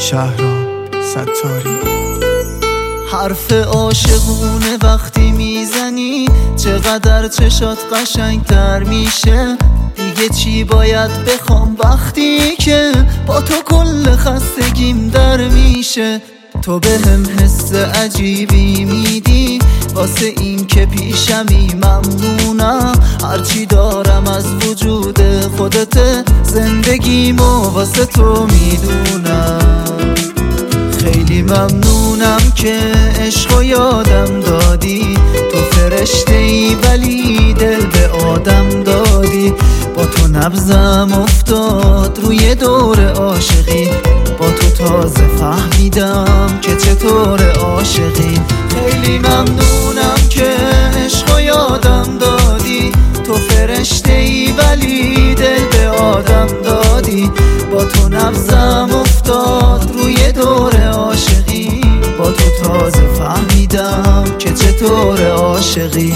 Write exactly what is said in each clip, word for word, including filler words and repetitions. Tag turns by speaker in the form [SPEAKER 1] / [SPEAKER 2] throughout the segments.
[SPEAKER 1] شهرام ستاری.
[SPEAKER 2] حرف عاشقونه وقتی میزنی چقدر چشات قشنگتر میشه. دیگه چی باید بخوام وقتی که با تو کل خستگیم در میشه. تو به هم حس عجیبی میدی واسه این که پیشمی ممنونم. هرچی دارم از وجود خودت زندگیمو واسه تو میدونم. خیلی ممنونم که عشقو یادم دادی. تو فرشته ای ولی دل به آدم دادی. با تو نبضم افتاد روی دور عاشقی. با تو تازه فهمیدم که چطور عاشقی. خیلی ممنونم که عشقو یادم دادی. تو فرشته ای ولی دل به آدم دادی. با تو نبضم افتاد روی دور عاشقی. با تو تازه فهمیدم که چطور عاشقی.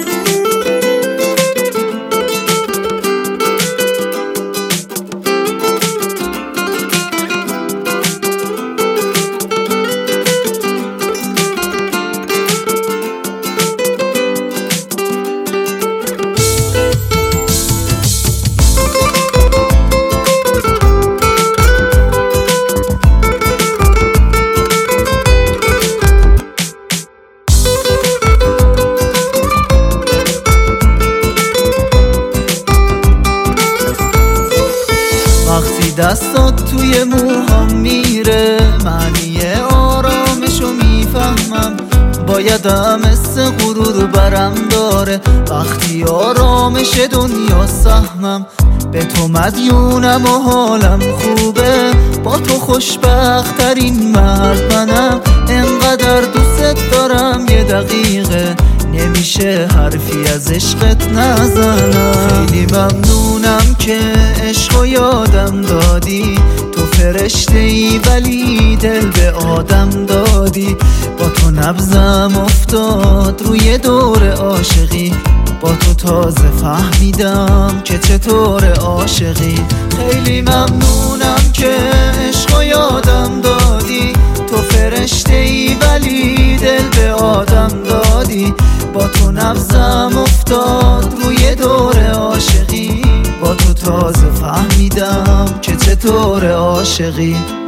[SPEAKER 2] وقتی دستات توی موهام میره معنی آرامشو میفهمم. بایدم مثل غرور برم داره وقتی آرامش دنیا سهمم. به تو مدیونم و حالم خوبه. با تو خوشبخت ترین مرد منم. انقدر دوست دارم یه دقیقه نمیشه حرفی از عشقت نزنم. خیلی ممنونم که عشقو یادم دادی. تو فرشته ای ولی دل به آدم دادی. با تو نبضم افتاد روی دور عاشقی. با تو تازه فهمیدم که چطور عاشقی. خیلی ممنونم که عشقو یادم دادی. تو فرشته ای ولی دل به آدم دادی. با تو نبضم افتاد روی دور عاشقی. با تو تازه فهمیدم که چطور عاشقی.